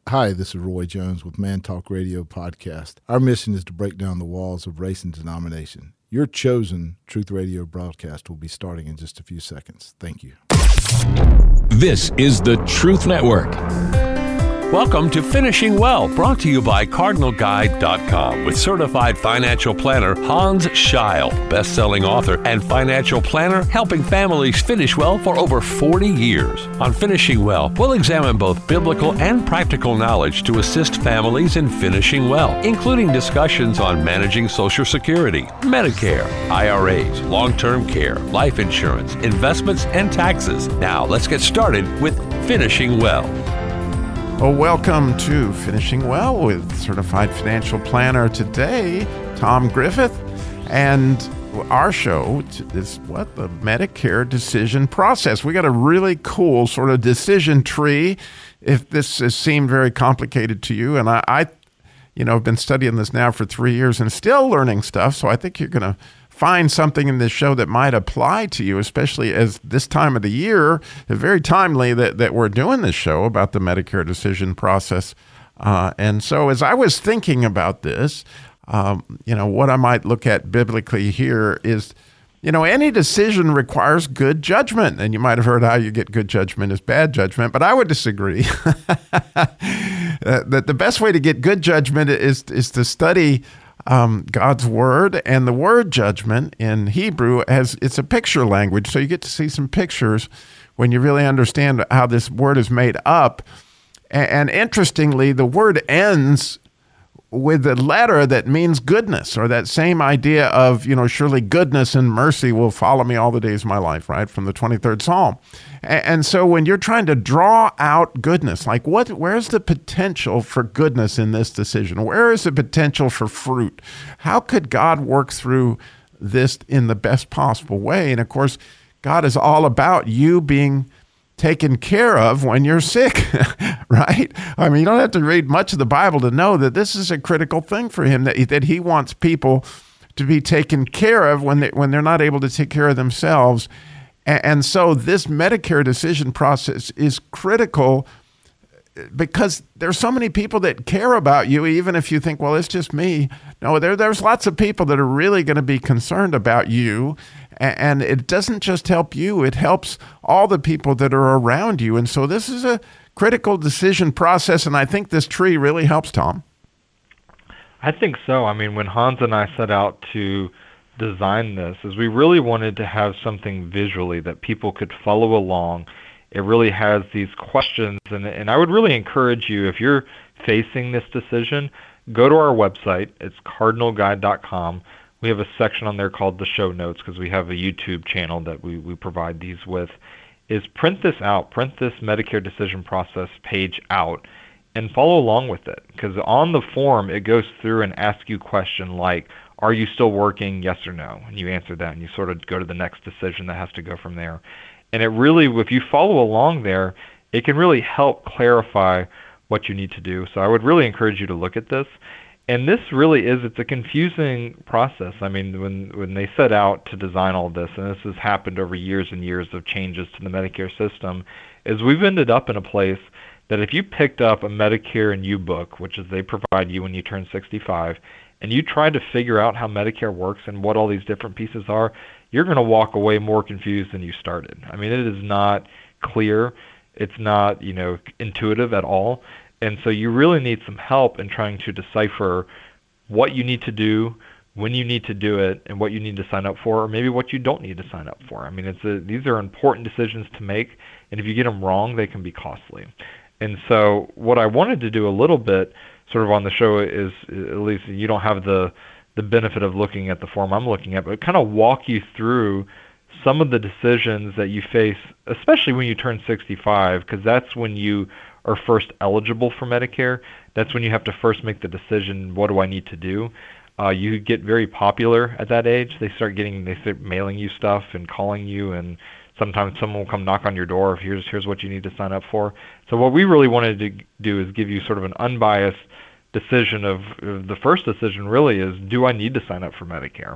Hi, this is Roy Jones with Man Talk Radio Podcast. Our mission is to break down the walls of race and denomination. Your chosen Truth Radio broadcast will be starting in just a few seconds. Thank you. This is the Truth Network. Welcome to Finishing Well, brought to you by CardinalGuide.com with certified financial planner Hans Scheil, best-selling author and financial planner helping families finish well for over 40 years. On Finishing Well, we'll examine both biblical and practical knowledge to assist families in finishing well, including discussions on managing Social Security, Medicare, IRAs, long-term care, life insurance, investments, and taxes. Now, let's get started with Finishing Well. Well, welcome to Finishing Well with certified financial planner today, Tom Griffith. And our show is the Medicare decision process. We got a really cool sort of decision tree. If this has seemed very complicated to you, and I have been studying this now for 3 years and still learning stuff. So I think you're going to find something in this show that might apply to you, especially as this time of the year, very timely that we're doing this show about the Medicare decision process. And so as I was thinking about this, what I might look at biblically here is, any decision requires good judgment. And you might have heard how you get good judgment is bad judgment, but I would disagree. That the best way to get good judgment is to study God's word, and the word judgment in Hebrew it's a picture language, so you get to see some pictures when you really understand how this word is made up. And interestingly, the word ends with a letter that means goodness, or that same idea of, surely goodness and mercy will follow me all the days of my life, right? From the 23rd Psalm. And so when you're trying to draw out goodness, like where's the potential for goodness in this decision? Where is the potential for fruit? How could God work through this in the best possible way? And of course, God is all about you being taken care of when you're sick, right? I mean, you don't have to read much of the Bible to know that this is a critical thing for him, that he wants people to be taken care of when they're not able to take care of themselves. And so this Medicare decision process is critical because there's so many people that care about you, even if you think, well, it's just me. No, there's lots of people that are really going to be concerned about you. And it doesn't just help you, it helps all the people that are around you. And so this is a critical decision process, and I think this tree really helps, Tom. I think so. I mean, when Hans and I set out to design this, is we really wanted to have something visually that people could follow along. It really has these questions, and I would really encourage you, if you're facing this decision, go to our website. It's CardinalGuide.com. We have a section on there called the show notes, because we have a YouTube channel that we provide these with, is print this out, print this Medicare decision process page out, and follow along with it. Because on the form, it goes through and asks you a question like, are you still working, yes or no? And you answer that, and you sort of go to the next decision that has to go from there. And it really, if you follow along there, it can really help clarify what you need to do. So I would really encourage you to look at this. And this really it's a confusing process. I mean, when they set out to design all this, and this has happened over years and years of changes to the Medicare system, is we've ended up in a place that if you picked up a Medicare and You book, which is they provide you when you turn 65, and you try to figure out how Medicare works and what all these different pieces are, you're going to walk away more confused than you started. I mean, it is not clear. It's not, intuitive at all. And so you really need some help in trying to decipher what you need to do, when you need to do it, and what you need to sign up for, or maybe what you don't need to sign up for. I mean, these are important decisions to make, and if you get them wrong, they can be costly. And so what I wanted to do a little bit sort of on the show is, at least you don't have the benefit of looking at the form I'm looking at, but kind of walk you through some of the decisions that you face, especially when you turn 65, because that's when you are first eligible for Medicare. That's when you have to first make the decision, what do I need to do? You get very popular at that age. They start mailing you stuff and calling you, and sometimes someone will come knock on your door. Here's what you need to sign up for. So what we really wanted to do is give you sort of an unbiased decision of the first decision really is, do I need to sign up for Medicare?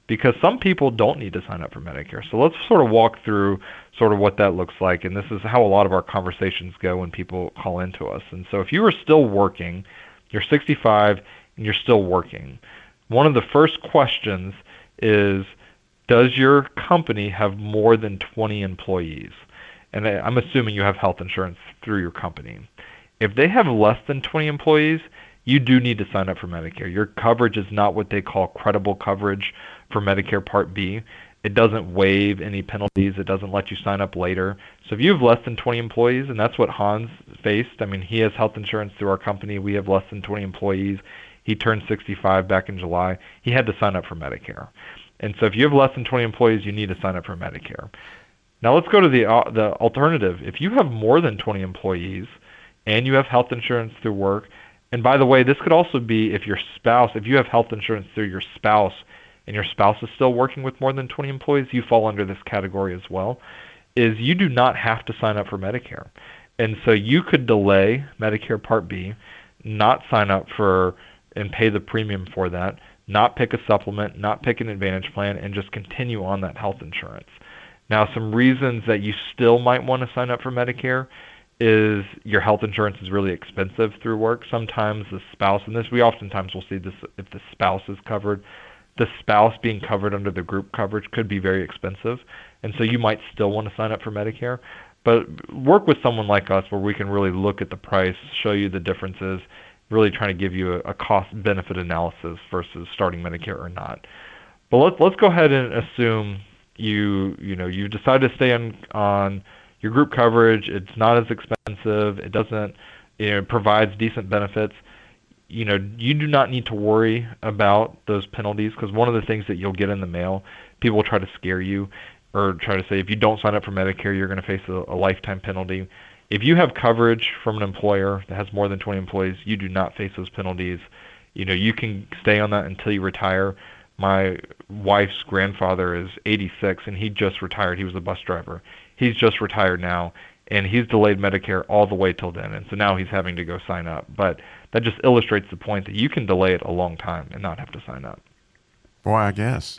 because some people don't need to sign up for Medicare. So let's sort of walk through sort of what that looks like, and this is how a lot of our conversations go when people call into us. And so if you are still working, you're 65 and you're still working, one of the first questions is, does your company have more than 20 employees? And I'm assuming you have health insurance through your company. If they have less than 20 employees, you do need to sign up for Medicare. Your coverage is not what they call credible coverage for Medicare Part B. It doesn't waive any penalties. It doesn't let you sign up later. So if you have less than 20 employees, and that's what Hans faced. I mean, he has health insurance through our company. We have less than 20 employees. He turned 65 back in July. He had to sign up for Medicare. And so if you have less than 20 employees, you need to sign up for Medicare. Now let's go to the alternative. If you have more than 20 employees and you have health insurance through work, and by the way, this could also be if you have health insurance through your spouse and your spouse is still working with more than 20 employees, you fall under this category as well, is you do not have to sign up for Medicare. And so you could delay Medicare Part B, not sign up for and pay the premium for that, not pick a supplement, not pick an Advantage plan, and just continue on that health insurance. Now, some reasons that you still might want to sign up for Medicare is your health insurance is really expensive through work. Sometimes the spouse, and we oftentimes will see this if the spouse is covered, the spouse being covered under the group coverage could be very expensive, and so you might still want to sign up for Medicare. But work with someone like us where we can really look at the price, show you the differences, really trying to give you a cost-benefit analysis versus starting Medicare or not. But let's go ahead and assume you decide to stay on your group coverage. It's not as expensive. It doesn't, it provides decent benefits. You do not need to worry about those penalties, because one of the things that you'll get in the mail, people will try to scare you or try to say if you don't sign up for Medicare, you're going to face a lifetime penalty. If you have coverage from an employer that has more than 20 employees, you do not face those penalties. You can stay on that until you retire. My wife's grandfather is 86, and he just retired. He was a bus driver. He's just retired now, and he's delayed Medicare all the way till then, and so now he's having to go sign up. But that just illustrates the point that you can delay it a long time and not have to sign up. Boy, I guess.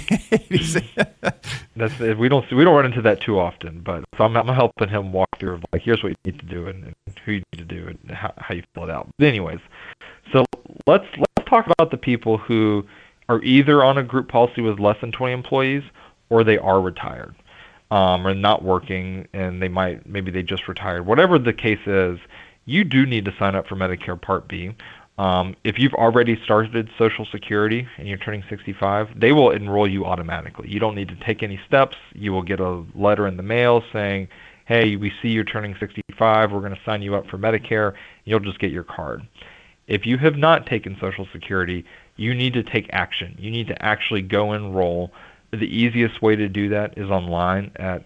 We don't run into that too often, but so I'm helping him walk through like, here's what you need to do and who you need to do and how you fill it out. But anyways, so let's talk about the people who are either on a group policy with less than 20 employees or they are retired or not working, and maybe they just retired. Whatever the case is, you do need to sign up for Medicare Part B. If you've already started Social Security and you're turning 65, they will enroll you automatically. You don't need to take any steps. You will get a letter in the mail saying, hey, we see you're turning 65. We're going to sign you up for Medicare. You'll just get your card. If you have not taken Social Security, you need to take action. You need to actually go enroll. The easiest way to do that is online at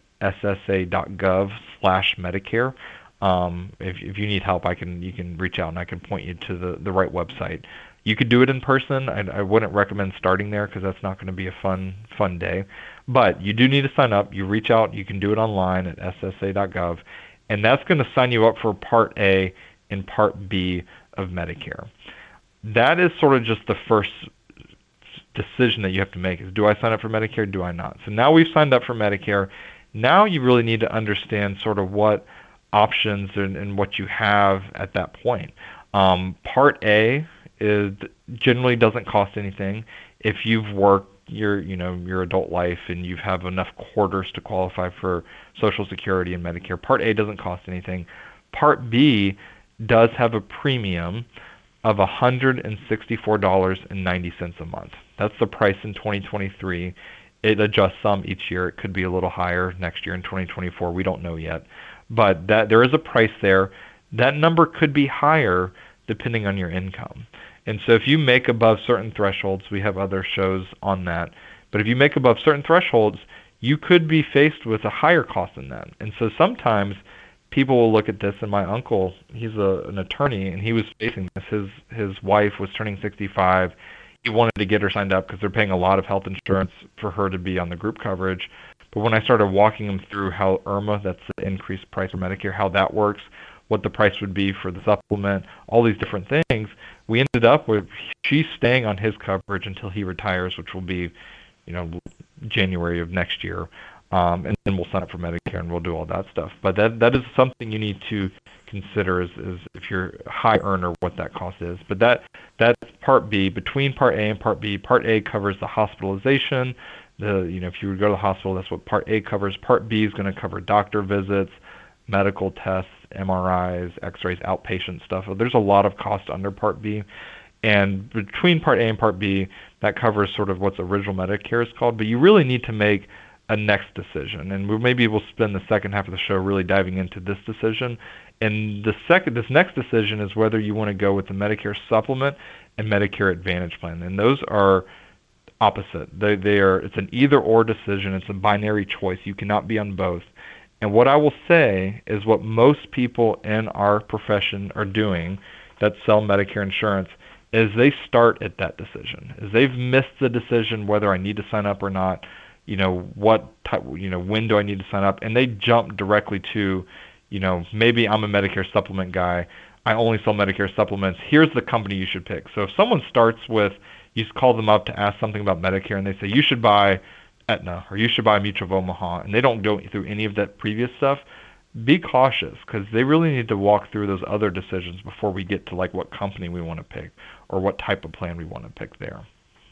ssa.gov/Medicare. If you need help, you can reach out and I can point you to the right website. You could do it in person. I wouldn't recommend starting there because that's not going to be a fun day. But you do need to sign up. You reach out. You can do it online at ssa.gov, and that's going to sign you up for Part A and Part B of Medicare. That is sort of just the first decision that you have to make is, do I sign up for Medicare? Do I not? So now we've signed up for Medicare. Now you really need to understand sort of what options and what you have at that point. Part A generally doesn't cost anything. If you've worked your adult life and you have enough quarters to qualify for Social Security and Medicare, Part A doesn't cost anything. Part B does have a premium of $164.90 a month. That's the price in 2023. It adjusts some each year. It could be a little higher next year in 2024. We don't know yet. But there is a price there. That number could be higher depending on your income. And so if you make above certain thresholds, we have other shows on that, but if you make above certain thresholds, you could be faced with a higher cost than that. And so sometimes people will look at this, and my uncle, he's an attorney, and he was facing this. His wife was turning 65. He wanted to get her signed up because they're paying a lot of health insurance for her to be on the group coverage. But when I started walking him through how IRMA, that's the increased price for Medicare, how that works, what the price would be for the supplement, all these different things, we ended up with she's staying on his coverage until he retires, which will be January of next year, and then we'll sign up for Medicare and we'll do all that stuff. But that is something you need to consider is if you're a high earner, what that cost is. But that's Part B. Between Part A and Part B, Part A covers the hospitalization. If you would go to the hospital, that's what Part A covers. Part B is going to cover doctor visits, medical tests, MRIs, X-rays, outpatient stuff. There's a lot of cost under Part B. And between Part A and Part B, that covers sort of what's original Medicare is called. But you really need to make a next decision. And maybe we'll spend the second half of the show really diving into this decision. And this next decision is whether you want to go with the Medicare Supplement and Medicare Advantage plan. And those are opposite. It's an either-or decision. It's a binary choice. You cannot be on both. And what I will say is what most people in our profession are doing that sell Medicare insurance is they start at that decision. Is they've missed the decision whether I need to sign up or not, when do I need to sign up, and they jump directly to, maybe I'm a Medicare supplement guy. I only sell Medicare supplements. Here's the company you should pick. So if someone starts with, you call them up to ask something about Medicare, and they say, you should buy Aetna or you should buy Mutual of Omaha, and they don't go through any of that previous stuff, be cautious because they really need to walk through those other decisions before we get to like what company we want to pick or what type of plan we want to pick there.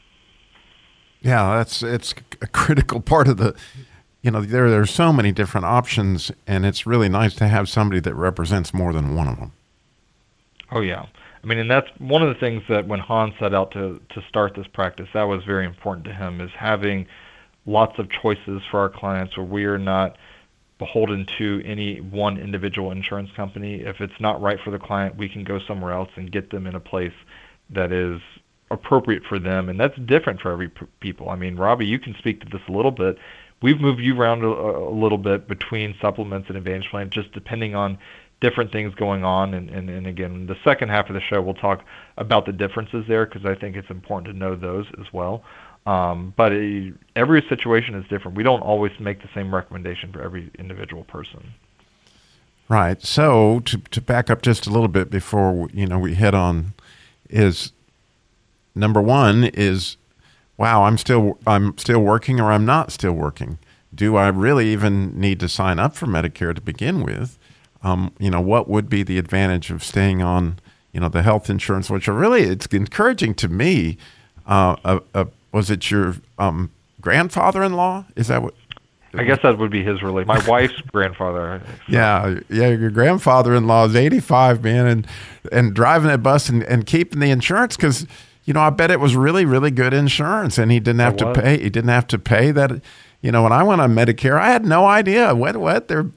Yeah, it's a critical part of the, there are so many different options, and it's really nice to have somebody that represents more than one of them. Oh, yeah. I mean, and that's one of the things that when Hans set out to start this practice, that was very important to him, is having lots of choices for our clients where we are not beholden to any one individual insurance company. If it's not right for the client, we can go somewhere else and get them in a place that is appropriate for them, and that's different for every people. I mean, Robbie, you can speak to this a little bit. We've moved you around a little bit between supplements and Advantage Plan, just depending on different things going on. And again, the second half of the show, we'll talk about the differences there because I think it's important to know those as well. But every situation is different. We don't always make the same recommendation for every individual person. Right. So to back up just a little bit before we head on, is number one is, wow, I'm still working or I'm not still working. Do I really even need to sign up for Medicare to begin with? What would be the advantage of staying on, the health insurance, which it's encouraging to me. Was it your grandfather-in-law? Is that what? I guess that would be his relation. My wife's grandfather. So. Yeah. Your grandfather-in-law is 85, man, and driving that bus and keeping the insurance because, I bet it was really, really good insurance, and he didn't have to pay. He didn't have to pay that. When I went on Medicare, I had no idea what they're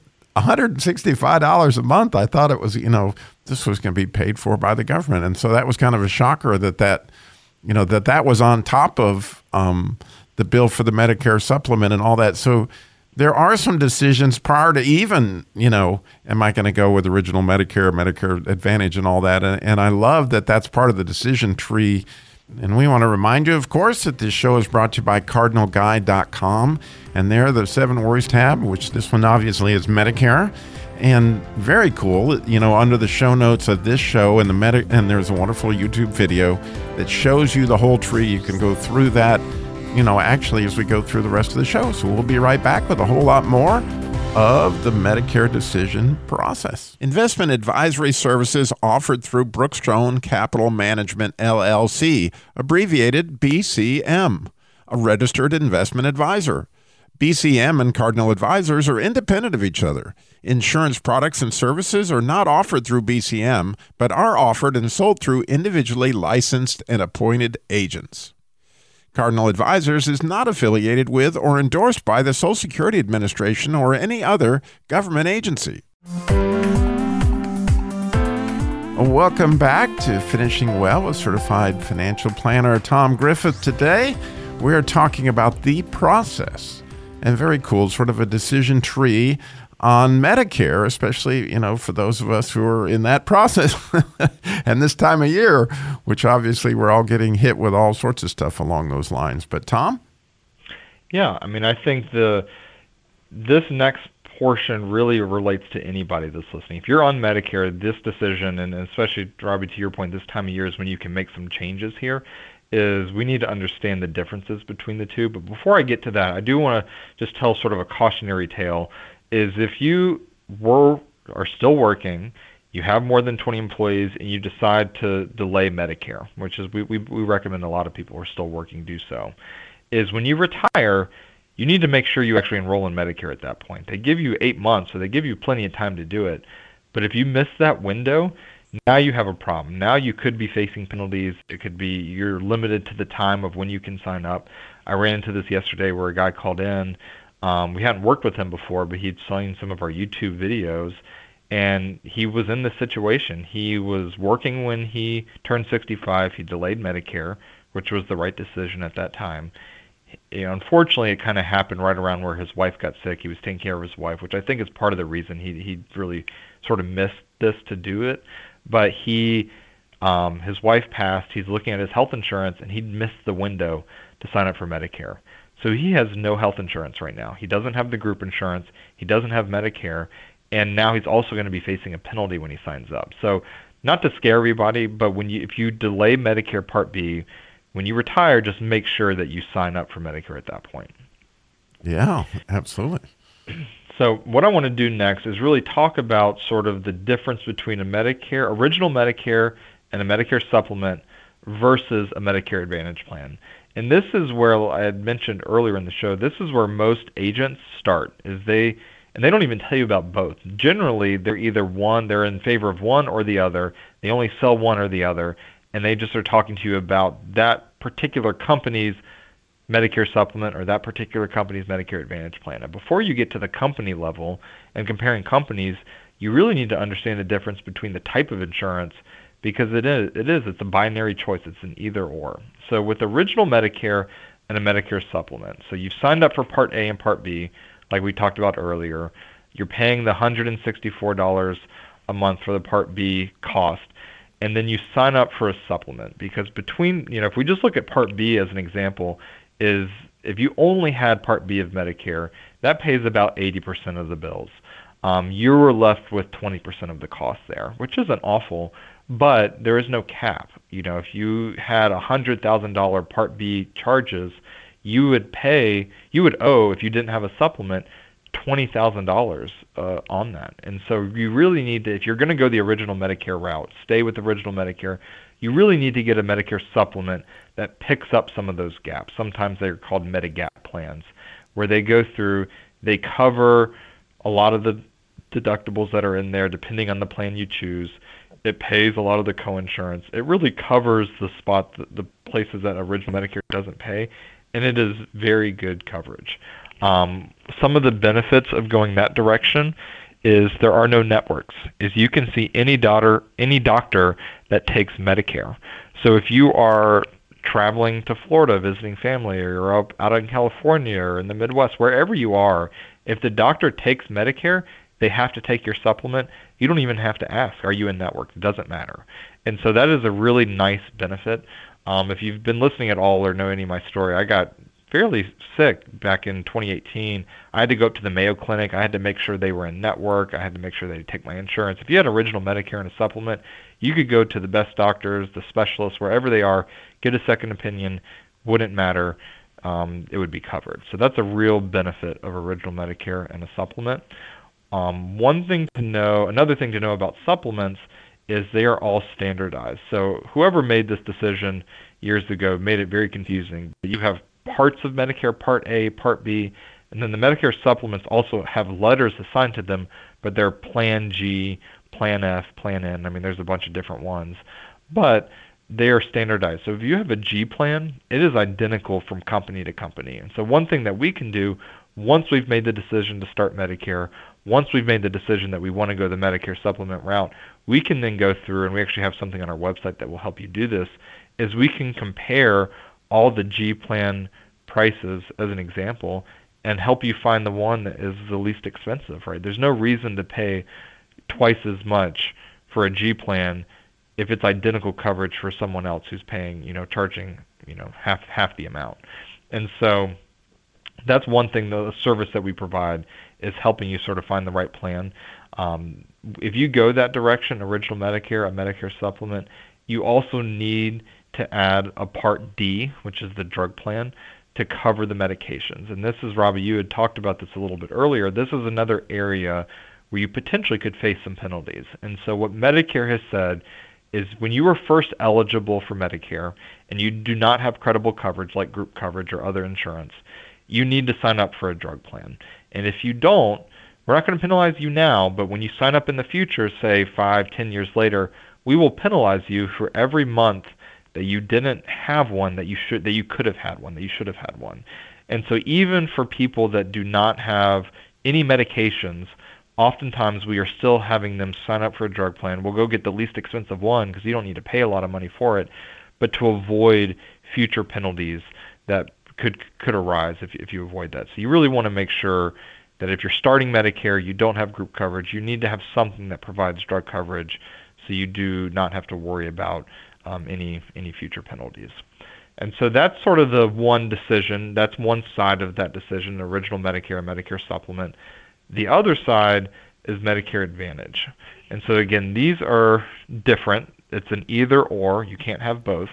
$165 a month. I thought it was, this was going to be paid for by the government, and so that was kind of a shocker that was on top of the bill for the Medicare supplement and all that. So there are some decisions prior to even, am I going to go with original Medicare Advantage and all that? And I love that that's part of the decision tree. And we want to remind you, of course, that this show is brought to you by CardinalGuide.com. And there, the 7 Worries tab, which this one obviously is Medicare. And very cool, under the show notes of this show and there's a wonderful YouTube video that shows you the whole tree. You can go through that, actually as we go through the rest of the show. So we'll be right back with a whole lot more of the Medicare decision process. Investment advisory services offered through Brookstone Capital Management, LLC, abbreviated BCM, a registered investment advisor. BCM and Cardinal Advisors are independent of each other. Insurance products and services are not offered through BCM, but are offered and sold through individually licensed and appointed agents. Cardinal Advisors is not affiliated with or endorsed by the Social Security Administration or any other government agency. Welcome back to Finishing Well with Certified Financial Planner Tom Griffith. Today, we're talking about the process, and very cool, sort of a decision tree on Medicare, especially, for those of us who are in that process and this time of year, which obviously we're all getting hit with all sorts of stuff along those lines. But Tom? Yeah, I mean, I think this next portion really relates to anybody that's listening. If you're on Medicare, this decision, and especially, Robbie, to your point, this time of year is when you can make some changes here. is we need to understand the differences between the two. But before I get to that, I do want to just tell sort of a cautionary tale, is if you are still working, you have more than 20 employees, and you decide to delay Medicare, which is we recommend a lot of people who are still working do so, is when you retire, you need to make sure you actually enroll in Medicare at that point. They give you 8 months, so they give you plenty of time to do it. But if you miss that window, now you have a problem. Now you could be facing penalties. It could be you're limited to the time of when you can sign up. I ran into this yesterday where a guy called in. We hadn't worked with him before, but he'd seen some of our YouTube videos, and he was in this situation. He was working when he turned 65. He delayed Medicare, which was the right decision at that time. Unfortunately, it kind of happened right around where his wife got sick. He was taking care of his wife, which I think is part of the reason he really sort of missed this to do it. But his wife passed. He's looking at his health insurance, and he'd missed the window to sign up for Medicare. So he has no health insurance right now. He doesn't have the group insurance. He doesn't have Medicare. And now he's also going to be facing a penalty when he signs up. So not to scare everybody, but if you delay Medicare Part B, when you retire, just make sure that you sign up for Medicare at that point. Yeah, absolutely. So what I want to do next is really talk about sort of the difference between a original Medicare and a Medicare supplement versus a Medicare Advantage plan. And this is where I had mentioned earlier in the show, this is where most agents start, and they don't even tell you about both. Generally, they're they're in favor of one or the other. They only sell one or the other, and they just are talking to you about that particular company's Medicare supplement or that particular company's Medicare Advantage plan. And before you get to the company level and comparing companies, you really need to understand the difference between the type of insurance, because it's a binary choice. It's an either or. So with original Medicare and a Medicare supplement, so you've signed up for Part A and Part B, like we talked about earlier. You're paying the $164 a month for the Part B cost, and then you sign up for a supplement, because if we just look at Part B as an example, is if you only had Part B of Medicare, that pays about 80% of the bills. You were left with 20% of the cost there, which isn't awful, but there is no cap. If you had $100,000 Part B charges, you would owe, if you didn't have a supplement, $20,000 on that. And so you really need to, if you're going to go the original Medicare route, stay with original Medicare, you really need to get a Medicare supplement that picks up some of those gaps. Sometimes they're called Medigap plans, where they cover a lot of the deductibles that are in there depending on the plan you choose. It pays a lot of the coinsurance. It really covers the the places that original Medicare doesn't pay, and it is very good coverage. Some of the benefits of going that direction is there are no networks. Is you can see any doctor that takes Medicare. So if you are traveling to Florida visiting family, or you're out in California or in the Midwest, wherever you are, if the doctor takes Medicare, they have to take your supplement. You don't even have to ask, are you in network? It doesn't matter. And so that is a really nice benefit. If you've been listening at all or know any of my story, I got fairly sick back in 2018. I had to go up to the Mayo Clinic. I had to make sure they were in network. I had to make sure they'd take my insurance. If you had original Medicare and a supplement, you could go to the best doctors, the specialists, wherever they are, get a second opinion. Wouldn't matter. It would be covered. So that's a real benefit of original Medicare and a supplement. Another thing to know about supplements is they are all standardized. So whoever made this decision years ago made it very confusing. You have parts of Medicare, Part A, Part B, and then the Medicare supplements also have letters assigned to them, but they're Plan G, Plan F, Plan N. I mean, there's a bunch of different ones, but they are standardized. So if you have a G plan, it is identical from company to company. And so one thing that we can do once we've made the decision to start Medicare, once we've made the decision that we want to go the Medicare supplement route, we can then go through, and we actually have something on our website that will help you do this, is we can compare all the G plan prices as an example and help you find the one that is the least expensive, right? There's no reason to pay twice as much for a G plan if it's identical coverage for someone else who's paying, charging, half the amount. And so that's one thing, the service that we provide is helping you sort of find the right plan. If you go that direction, original Medicare, a Medicare supplement, you also need to add a Part D, which is the drug plan, to cover the medications. And this is, Robbie, you had talked about this a little bit earlier. This is another area where you potentially could face some penalties. And so what Medicare has said is when you were first eligible for Medicare and you do not have credible coverage like group coverage or other insurance, you need to sign up for a drug plan. And if you don't, we're not going to penalize you now, but when you sign up in the future, say 5, 10 years later, we will penalize you for every month that you didn't have one that you could have had one, that you should have had one. And so even for people that do not have any medications, oftentimes we are still having them sign up for a drug plan. We'll go get the least expensive one because you don't need to pay a lot of money for it, but to avoid future penalties that could arise if you avoid that. So you really want to make sure that if you're starting Medicare, you don't have group coverage, you need to have something that provides drug coverage so you do not have to worry about any future penalties. And so that's sort of the one decision. That's one side of that decision, the original Medicare and Medicare supplement. The other side is Medicare Advantage. And so again, these are different. It's an either or. You can't have both.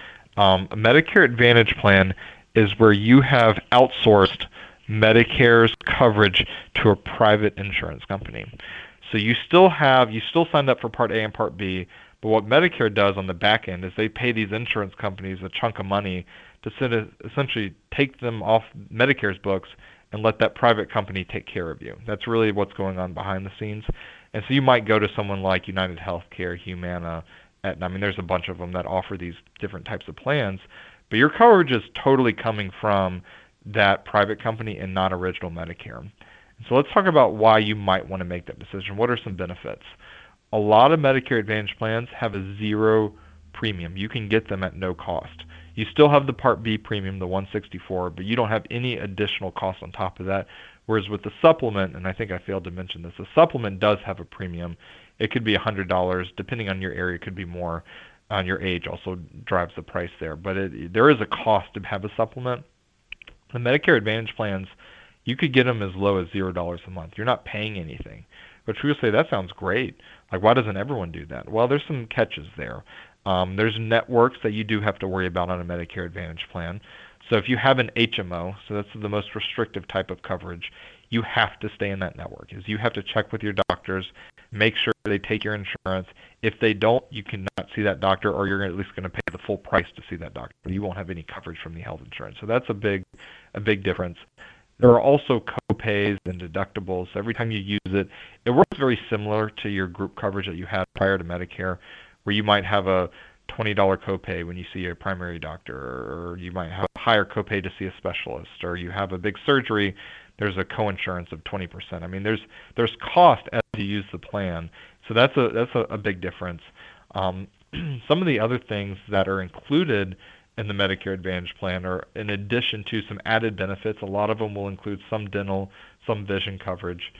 A Medicare Advantage plan is where you have outsourced Medicare's coverage to a private insurance company. So you still signed up for Part A and Part B, but what Medicare does on the back end is they pay these insurance companies a chunk of money to essentially take them off Medicare's books and let that private company take care of you. That's really what's going on behind the scenes. And so you might go to someone like United Healthcare, Humana, Aetna. I mean, there's a bunch of them that offer these different types of plans, but your coverage is totally coming from that private company and not original Medicare. So let's talk about why you might want to make that decision. What are some benefits? A lot of Medicare Advantage plans have a zero premium. You can get them at no cost. You still have the Part B premium, the $164, but you don't have any additional costs on top of that. Whereas with the supplement, and I think I failed to mention this, the supplement does have a premium. It could be $100. Depending on your area, it could be more. On your age also drives the price there. But there is a cost to have a supplement. The Medicare Advantage plans, you could get them as low as $0 a month. You're not paying anything. But people say, that sounds great. Like, why doesn't everyone do that? Well, there's some catches there. There's networks that you do have to worry about on a Medicare Advantage plan. So if you have an HMO, so that's the most restrictive type of coverage, you have to stay in that network. You have to check with your doctors, make sure they take your insurance. If they don't, you cannot see that doctor, or you're at least going to pay the full price to see that doctor. You won't have any coverage from the health insurance. So that's a big difference. There are also co-pays and deductibles. Every time you use it, it works very similar to your group coverage that you had prior to Medicare, where you might have a $20 copay when you see a primary doctor, or you might have a higher copay to see a specialist, or you have a big surgery, there's a coinsurance of 20%. I mean, there's cost as you use the plan, so that's a big difference. Some of the other things that are included in the Medicare Advantage plan are, in addition to some added benefits, a lot of them will include some dental, some vision coverage.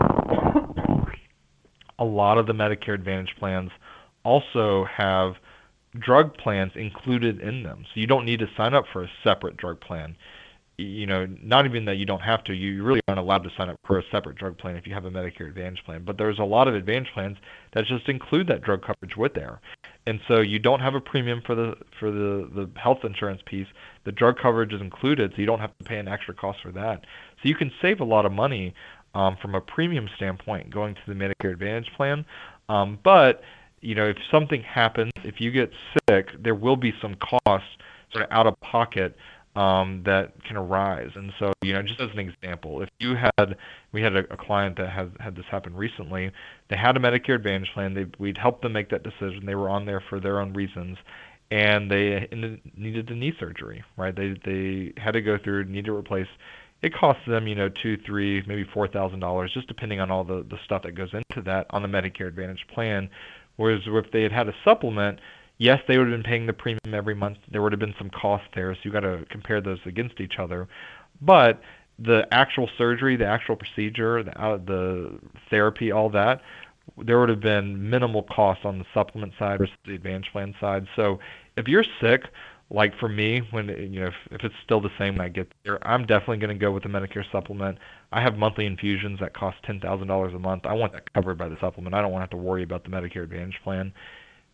A lot of the Medicare Advantage plans also have drug plans included in them. So you don't need to sign up for a separate drug plan. You know, not even that you don't have to, you really aren't allowed to sign up for a separate drug plan if you have a Medicare Advantage plan. But there's a lot of Advantage plans that just include that drug coverage with there. And so you don't have a premium for the health insurance piece. The drug coverage is included, so you don't have to pay an extra cost for that. So you can save a lot of money from a premium standpoint going to the Medicare Advantage plan. But you know, if something happens, if you get sick, there will be some costs sort of out of pocket that can arise. And so, you know, just as an example, if we had a client that had this happen recently. They had a Medicare Advantage plan. We'd helped them make that decision. They were on there for their own reasons, and they needed the knee surgery, right? They had to go through, need to replace. It costs them, you know, $2,000, $3,000, maybe $4,000, just depending on all the stuff that goes into that on the Medicare Advantage plan. Whereas if they had had a supplement, yes, they would have been paying the premium every month. There would have been some cost there, so you got to compare those against each other. But the actual surgery, the actual procedure, the therapy, all that, there would have been minimal cost on the supplement side versus the Advantage plan side. So if you're sick, like for me, when if it's still the same when I get there, I'm definitely going to go with the Medicare supplement. I have monthly infusions that cost $10,000 a month. I want that covered by the supplement. I don't want to have to worry about the Medicare Advantage plan.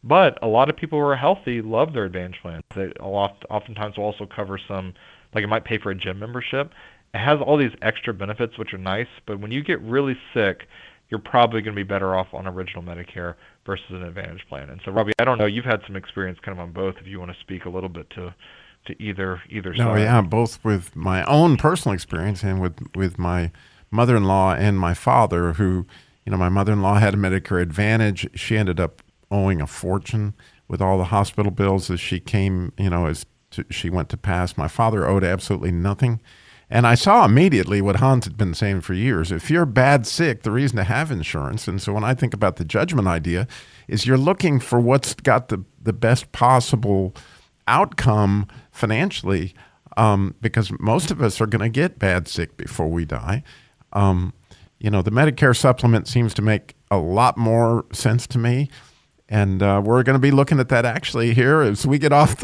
But a lot of people who are healthy love their Advantage plan. They oftentimes will also cover some, like it might pay for a gym membership. It has all these extra benefits, which are nice, but when you get really sick, you're probably going to be better off on original Medicare versus an Advantage plan. And so, Robbie, I don't know, you've had some experience kind of on both, if you want to speak a little bit to either side. No, yeah, both with my own personal experience and with my mother-in-law and my father, who, my mother-in-law had a Medicare Advantage. She ended up owing a fortune with all the hospital bills as she came, she went to pass. My father owed absolutely nothing. And I saw immediately what Hans had been saying for years. If you're bad sick, the reason to have insurance, and so when I think about the judgment idea, is you're looking for what's got the best possible outcome financially, because most of us are going to get bad sick before we die. The Medicare supplement seems to make a lot more sense to me. And we're going to be looking at that actually here as we get off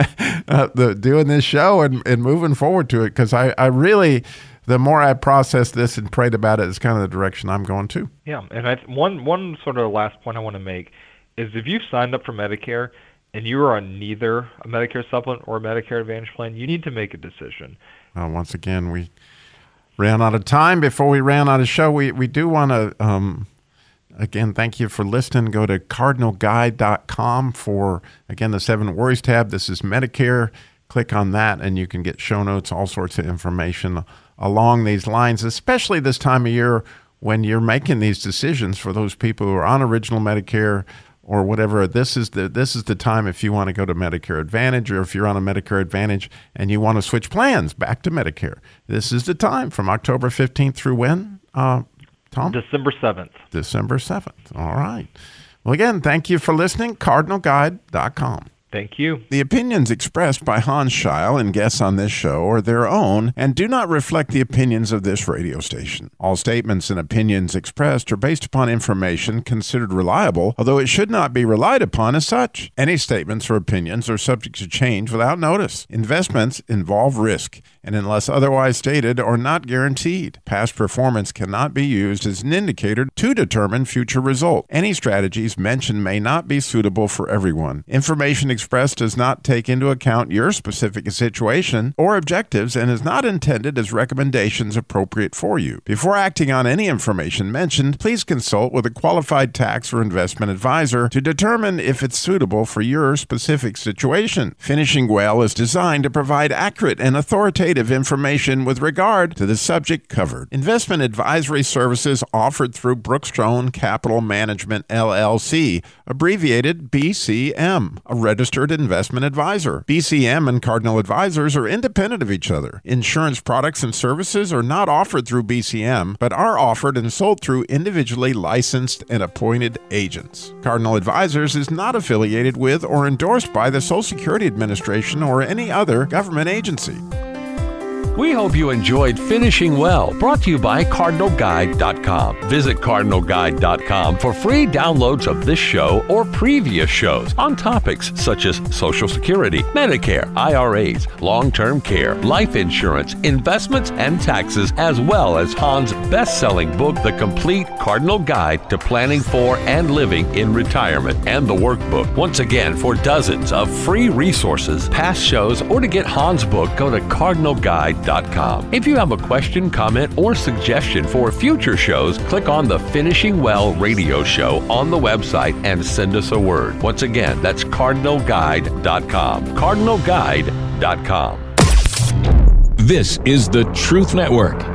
the doing this show and moving forward to it, because I really, the more I process this and prayed about it, is kind of the direction I'm going to. Yeah, and one sort of last point I want to make is if you've signed up for Medicare and you are on neither a Medicare supplement or a Medicare Advantage plan, you need to make a decision. Once again, we ran out of time. Before we ran out of show, we do want to... Again, thank you for listening. Go to cardinalguide.com for, again, the 7 Worries tab. This is Medicare. Click on that, and you can get show notes, all sorts of information along these lines, especially this time of year when you're making these decisions for those people who are on original Medicare or whatever. This is the time if you want to go to Medicare Advantage, or if you're on a Medicare Advantage and you want to switch plans back to Medicare. This is the time from October 15th through when? Tom? December 7th. December 7th. All right. Well, again, thank you for listening. CardinalGuide.com. Thank you. The opinions expressed by Hans Scheil and guests on this show are their own and do not reflect the opinions of this radio station. All statements and opinions expressed are based upon information considered reliable, although it should not be relied upon as such. Any statements or opinions are subject to change without notice. Investments involve risk, and unless otherwise stated, are not guaranteed. Past performance cannot be used as an indicator to determine future results. Any strategies mentioned may not be suitable for everyone. Information expressed does not take into account your specific situation or objectives and is not intended as recommendations appropriate for you. Before acting on any information mentioned, please consult with a qualified tax or investment advisor to determine if it's suitable for your specific situation. Finishing Well is designed to provide accurate and authoritative information with regard to the subject covered. Investment advisory services offered through Brookstone Capital Management, LLC, abbreviated BCM, a registered investment advisor. BCM and Cardinal Advisors are independent of each other. Insurance products and services are not offered through BCM, but are offered and sold through individually licensed and appointed agents. Cardinal Advisors is not affiliated with or endorsed by the Social Security Administration or any other government agency. We hope you enjoyed Finishing Well, brought to you by CardinalGuide.com. Visit CardinalGuide.com for free downloads of this show or previous shows on topics such as Social Security, Medicare, IRAs, long-term care, life insurance, investments, and taxes, as well as Hans' best-selling book, The Complete Cardinal Guide to Planning for and Living in Retirement, and the workbook. Once again, for dozens of free resources, past shows, or to get Hans' book, go to CardinalGuide.com. If you have a question, comment, or suggestion for future shows, click on the Finishing Well radio show on the website and send us a word. Once again, that's CardinalGuide.com. CardinalGuide.com. This is the Truth Network.